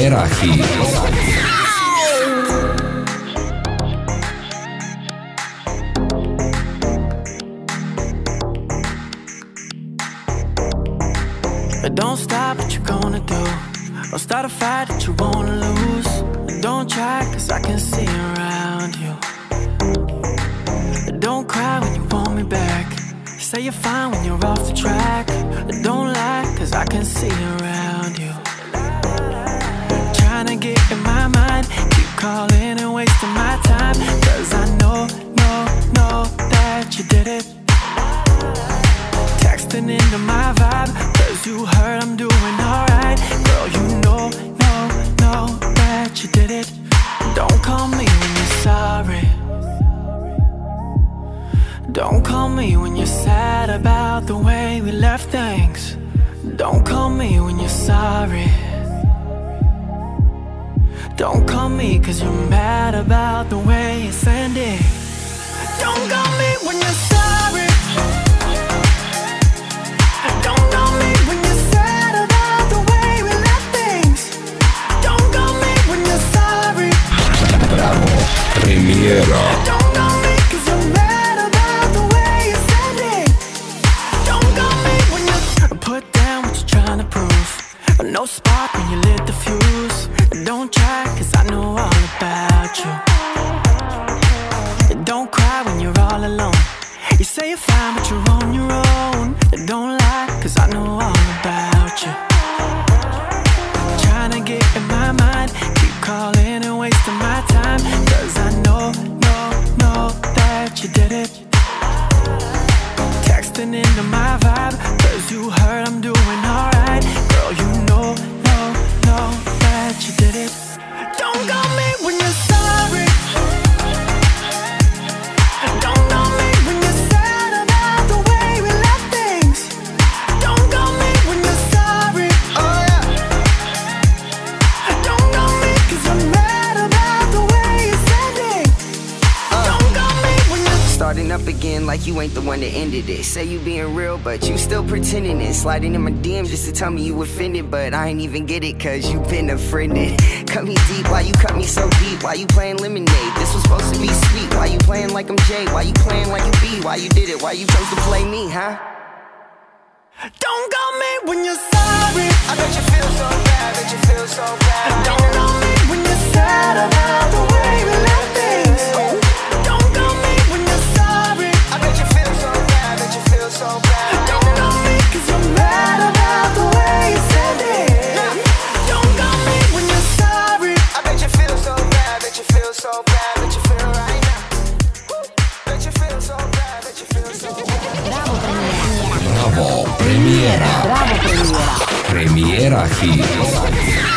Premiera Hit. Don't stop what you're gonna do. Don't start a fight that you wanna lose. Don't try, cause I can see around you. Don't cry when you want me back. Say you're fine when you're off the track. Don't lie, cause I can see around you. Trying to get in my mind, keep calling and wasting my time. Cause I know that you did it. Texting into my vibe, cause you heard I'm doing alright. Girl, you know that you did it. Don't call me when you're sorry. Don't call me when you're sad about the way we left things. Don't call me when you're sorry. Don't call me cause you're mad about the way it's ending. Don't call me when you're sorry. Don't call me when you're sad about the way we left things. Don't call me when you're sorry. Bravo, Premiera. Don't call me cause you're mad about the way it's ending. Don't call me when you put down what you're trying to prove. No spark when you lit the fuse. Don't try cause I know all about you. Don't cry when you're all alone. You say you're fine but you're on your own. Don't lie cause I know all about you. Trying to get in my mind, keep calling and wasting my time. Cause I know that you did it. Texting into my vibe, cause you heard I'm doing alright. Girl, you know that you did it. Don't call me when you're sorry. Don't call me when you're sad about the way we left things. Don't call me when you're sorry. Oh yeah. Don't call me cause you're mad about the way it's ending. Don't call me when you're starting up again like you ain't the one that ended it. Say you being real, but you still pretending it. Sliding in my DM just to tell me you offended, but I ain't even get it cause you been offended. Cut me deep, why you cut me so deep? Why you playing lemonade? This was supposed to be sweet. Why you playing like I'm Jay? Why you playing like you B? Why you did it? Why you chose to play me, huh? Don't call me when you're sorry. I bet you feel so bad, bet you feel so bad. Don't call me when you're sad about the way we left things. Don't call me when you're sorry. I bet you feel so bad, bet you feel so bad. Don't call me cause you're mad about the way it's ending. Don't call me when you're sorry. I bet you feel so bad, bet you feel so bad, bet you feel right now. Bet you feel so bad, bet you feel so bad. Bravo, Premiera. Premiera Hit.